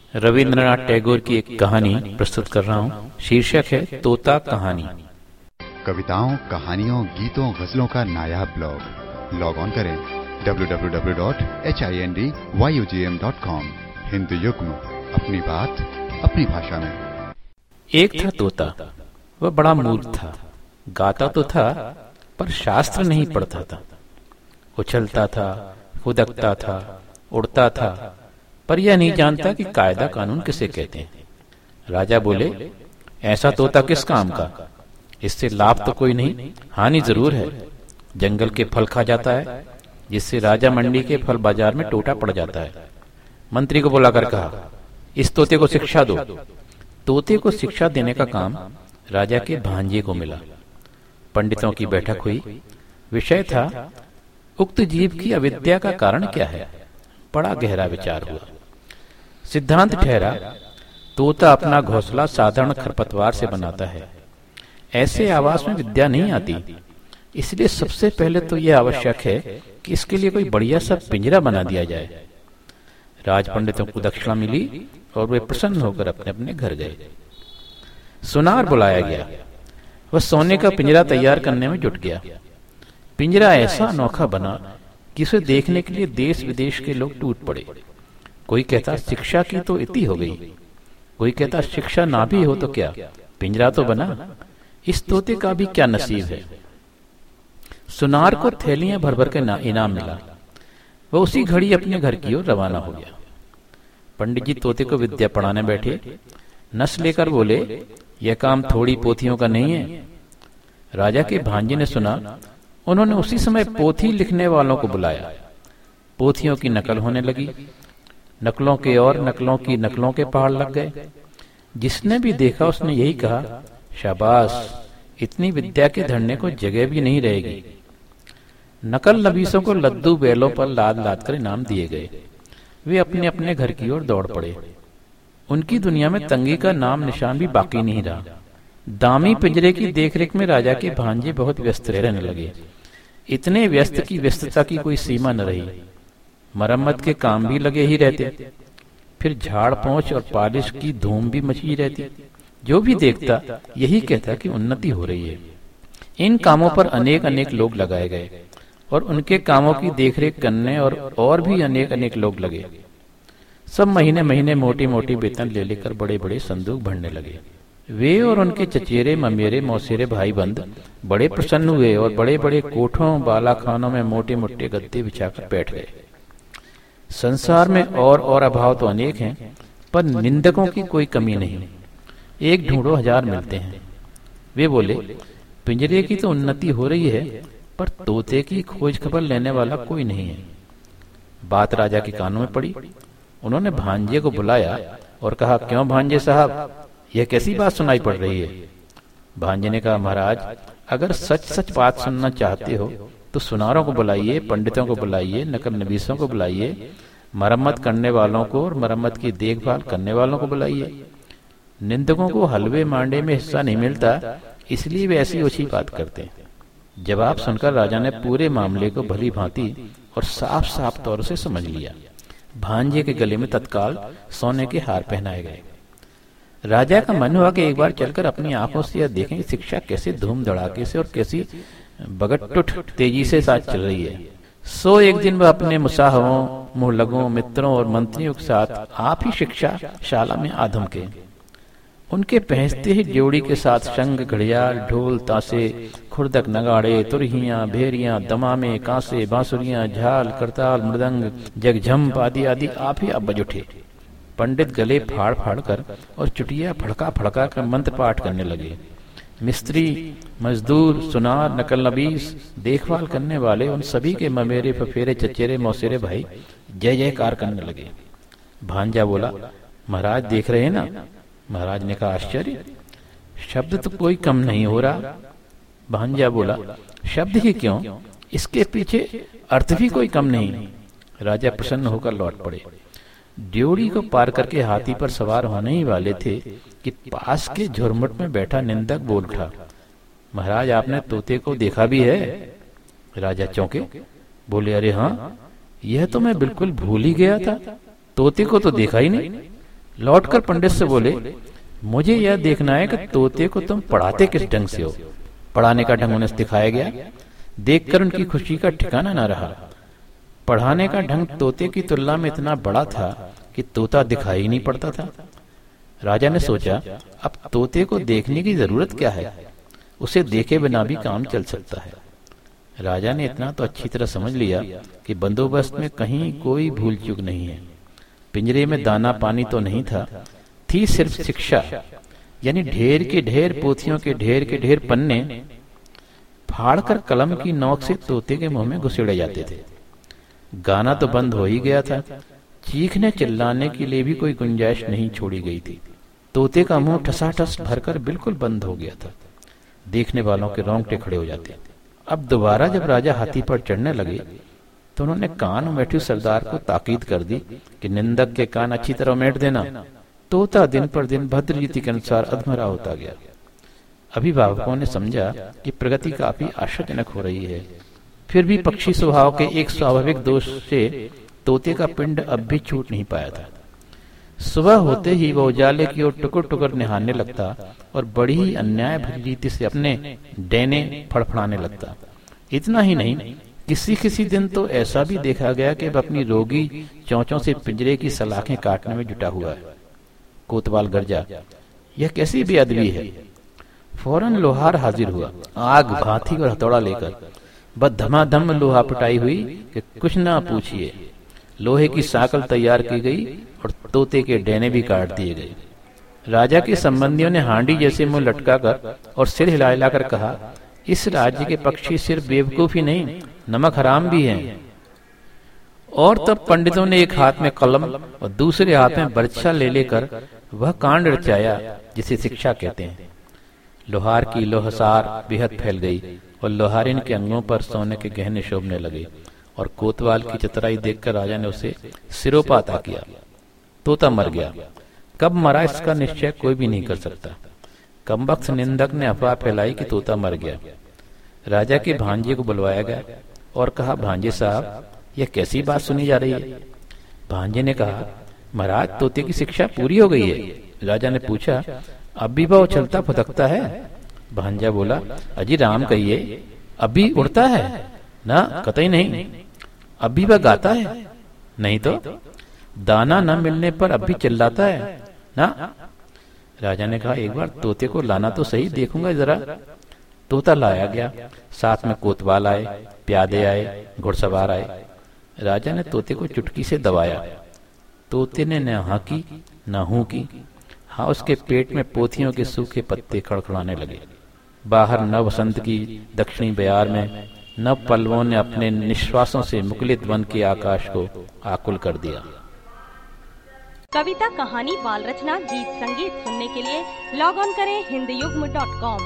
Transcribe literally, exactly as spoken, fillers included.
रविंद्रनाथ टैगोर की एक कहानी प्रस्तुत कर रहा हूँ। शीर्षक है तोता कहानी। कविताओं, कहानियों, गीतों, गजलों का नायाब ब्लॉग। लॉग ऑन करें W W W dot Hind dot com. Hind Yugm, अपनी बात अपनी भाषा में। एक था तोता, वह बड़ा मूर्ख था। गाता तो था पर शास्त्र नहीं पढ़ता था। उछलता था, फुदकता था, उड़ता था, पर यह नहीं जानता कि कायदा कानून किसे कहते हैं। राजा बोले, ऐसा तोता किस काम का? इससे लाभ तो कोई नहीं, हानि जरूर है। जंगल के फल खा जाता है, जिससे राजा मंडी के फल बाजार में टोटा पड़ जाता है। मंत्री को बुलाकर कहा, इस तोते को शिक्षा दो। तोते को शिक्षा देने का काम राजा के भांजे को मिला। पंडितों की बैठक हुई। विषय था, उक्त जीव की अविद्या का कारण क्या है। बड़ा गहरा विचार हुआ। सिद्धांत ठहरा, तोता अपना घोंसला साधारण खरपतवार से बनाता है। ऐसे आवास में विद्या नहीं आती। इसलिए सबसे पहले तो यह आवश्यक है कि इसके लिए कोई बढ़िया सा पिंजरा बना दिया जाए। राज पंडितों को दक्षिणा मिली और वे प्रसन्न होकर अपने अपने घर गए। सुनार बुलाया गया। वह सोने का पिंजरा तैयार करने में जुट गया। पिंजरा ऐसा अनोखा बना कि उसे देखने के लिए देश विदेश के लोग टूट पड़े। कोई कहता शिक्षा की तो इति हो गई, कोई कहता शिक्षा ना भी हो तो क्या, पिंजरा तो बना। इस तोते का भी क्या नसीब है। सुनार को थैलियां भर भर के इनाम मिला। वह उसी घड़ी अपने घर की ओर रवाना हो गया। पंडित जी तोते को विद्या पढ़ाने बैठे। नस लेकर बोले, यह काम थोड़ी पोथियों का नहीं है। राजा के भांजे ने सुना। उन्होंने उसी समय पोथी लिखने वालों को बुलाया। पोथियों की नकल होने लगी। नकलों के और नकलों की नकलों के पहाड़ लग गए। जिसने भी देखा उसने यही कहा, शाबाश, इतनी विद्या के धरने को जगह भी नहीं रहेगी। नकल नबीसों को लद्दू बैलों पर लाद लाद कर इनाम दिए गए। वे अपने अपने घर की ओर दौड़ पड़े। उनकी दुनिया में तंगी का नाम निशान भी बाकी नहीं रहा। दामी पिंजरे की देखरेख में राजा के भांजे बहुत व्यस्त रहने लगे। इतने व्यस्त की व्यस्तता की कोई सीमा न रही। मरम्मत के काम भी लगे ही रहते। फिर झाड़ पोंछ और पालिश की धूम भी मची रहती। जो भी देखता यही कहता कि उन्नति हो रही है। इन कामों पर अनेक अनेक लोग लगाए गए और उनके कामों की देखरेख करने और और भी अनेक अनेक लोग लगे। सब महीने महीने मोटी मोटी वेतन ले लेकर बड़े बड़े संदूक भरने लगे। वे और उनके चचेरे ममेरे मौसेरे भाई बंद बड़े प्रसन्न हुए और बड़े बड़े कोठों बालाखानों में मोटे मोटे गद्दे बिछाकर बैठ गए। संसार में और और अभाव तो अनेक हैं, पर निंदकों की कोई कमी नहीं। एक ढूंढो हजार मिलते हैं। वे बोले, पिंजरे की तो उन्नति हो रही है, पर तोते की खोज खबर लेने वाला कोई नहीं है। बात राजा के कानों में पड़ी। उन्होंने भांजे को बुलाया और कहा, क्यों भांजे साहब, यह कैसी बात सुनाई पड़ रही है। भांजे ने कहा, महाराज, अगर सच सच बात सुनना चाहते हो तो सुनारों को बुलाइए, पंडितों को बुलाइए, नकल नबीसों को बुलाइए, मरम्मत करने वालों को और मरम्मत की देखभाल करने वालों को बुलाइए। निंदकों को हलवे मांडे में हिस्सा नहीं मिलता, इसलिए वे ऐसी ओछी बात करते हैं। जवाब सुनकर राजा ने पूरे मामले को भली भांति और साफ साफ तौर से समझ लिया। भांजे के गले में तत्काल सोने के हार पहनाए गए। राजा का मन हुआ कि एक बार चलकर अपनी आंखों से यह देखें कि शिक्षा कैसे धूम धड़ाके से और कैसी बगटुट तेजी से साथ चल रही है। सो एक दिन वह अपने मुसाहरों, मुहलगों, मित्रों और मंत्रियों के साथ आप ही शिक्षा शाला में आधम के। उनके पहुंचते ही ड्योढ़ी के साथ शंख, घड़ियाल, ढोल, तासे, खुर्दक, नगाड़े, तुरहियां, भेरियां, दमामे, कांसे, बांसुरियां, झाल, करताल, मृदंग, जगझंप आदि आदि आप ही अब बज उठे। पंडित गले फाड़ फाड़ कर और चुटिया फड़का फड़का कर मंत्र पाठ करने लगे। मिस्त्री, मजदूर, सुनार, नकल नबीस, देखभाल करने वाले, उन सभी के ममेरे फफेरे चचेरे मौसेरे भाई जय जयकार करने लगे। भांजा बोला, महाराज देख रहे हैं ना। महाराज ने कहा, आश्चर्य, शब्द तो कोई कम नहीं हो रहा। भांजा बोला, शब्द ही क्यों, इसके पीछे अर्थ भी कोई कम नहीं। राजा प्रसन्न होकर लौट पड़े। ड्योढ़ी को पार करके हाथी पर सवार होने ही वाले थे कि पास के झुरमुट में बैठा निंदक बोल उठा, महाराज, आपने तोते को देखा भी है। राजा चौंके, बोले, अरे हाँ, यह तो मैं बिल्कुल भूल ही गया था। तोते को तो देखा ही नहीं, लौटकर पंडित से बोले, मुझे यह देखना है कि तोते को तुम पढ़ाते किस ढंग से हो। पढ़ाने का ढंग उन्हें दिखाया गया। देखकर उनकी खुशी का ठिकाना न रहा। पढ़ाने का ढंग तोते की तुलना में इतना बड़ा था कि तोता दिखाई नहीं पड़ता था। राजा ने सोचा, अब तोते को देखने की जरूरत क्या है, उसे देखे बिना भी काम चल सकता है। राजा ने इतना तो अच्छी तरह समझ लिया कि बंदोबस्त में कहीं कोई भूल चूक नहीं है। पिंजरे में दाना पानी तो नहीं था, थी सिर्फ शिक्षा, यानी ढेर के ढेर पोथियों के ढेर के ढेर पन्ने फाड़कर कलम की नोक से तोते के मुंह में घुसेड़े जाते थे। गाना तो बंद हो ही गया था, चीखने चिल्लाने के लिए भी कोई गुंजाइश नहीं छोड़ी गई थी। तोते का मुंह ठसाठस भरकर बिल्कुल बंद हो गया था। देखने वालों के रोंगटे खड़े हो जाते। अब दोबारा जब राजा हाथी पर चढ़ने लगे तो उन्होंने कान में बैठे सरदार को ताकीद कर दी कि निंदक के कान अच्छी तरह मेट देना। तोता दिन पर दिन भद्र रीति के अनुसार अधमरा होता गया। अभिभावकों ने समझा कि प्रगति काफी आशाजनक हो रही है, फिर भी पक्षी स्वभाव के एक स्वाभाविक दोष से तोते का पिंड अब भी छूट नहीं पाया था। सुबह होते ही वह उजाले की ओर टुकुर टुकुर निहारने लगता और बड़ी ही अन्याय भरी रीति से अपने डैने फड़फड़ाने लगता। इतना ही नहीं, किसी किसी दिन तो ऐसा भी देखा गया कि वह अपनी रोगी चोंचों से पिंजरे की सलाखें काटने में जुटा हुआ है। कोतवाल गरजा, यह कैसी बेअदबी है। फौरन लोहार हाजिर हुआ, आग भाथी और हथौड़ा लेकर। बस धमाधम लोहा पिटाई हुई कि कुछ ना पूछिए। लोहे की साकल तैयार की गई और तोते के डैने भी काट दिए गए। राजा के संबंधियों ने हांडी जैसे मुंह लटकाकर और सिर हिला हिलाकर कहा, इस राज्य के पक्षी सिर्फ बेवकूफ ही नहीं, नमक हराम भी हैं। और तब पंडितों ने एक हाथ में कलम और दूसरे हाथ में बर्छा ले लेकर वह कांड रचाया जिसे शिक्षा कहते हैं। लोहार की लोहसार बेहद फैल गई और लोहारिन के अंगों पर सोने के गहने शोभने लगे और कोतवाल की चतुराई देखकर राजा ने उसे सिरोपा अता किया। तोता मर गया। कब मरा इसका निश्चय कोई भी नहीं कर सकता। कमबख्त निंदक ने अफवाह फैलाई कि तोता मर गया। राजा के भांजे को बुलवाया गया और कहा, भांजे साहब, यह कैसी बात सुनी जा रही है। भांजे ने कहा, महाराज, तोते की शिक्षा पूरी हो गई है। राजा ने पूछा, अब भी वह उछलता फुदकता है। भांजा बोला, अजी राम कहिए, अभी उड़ता है ना? कतई नहीं। अभी वह गाता है? नहीं तो। दाना न मिलने पर अब भी चिल्लाता है ना? राजा ने कहा, एक बार तोते को लाना तो सही, देखूंगा जरा। तोता लाया गया। साथ में कोतवाल आए, प्यादे आए, घुड़सवार आए। राजा ने तोते को चुटकी से दबाया। तोते ने न हाँ की न हूं की। हाँ, उसके पेट में पोथियों के सूखे पत्ते खड़खड़ाने लगे। बाहर नव वसंत की दक्षिणी बयार में नव पल्लवों ने अपने निश्वासों से मुखलित वन के आकाश को आकुल कर दिया। कविता, कहानी, बाल रचना, गीत संगीत सुनने के लिए लॉग ऑन करें हिंदयुग्म डॉट कॉम।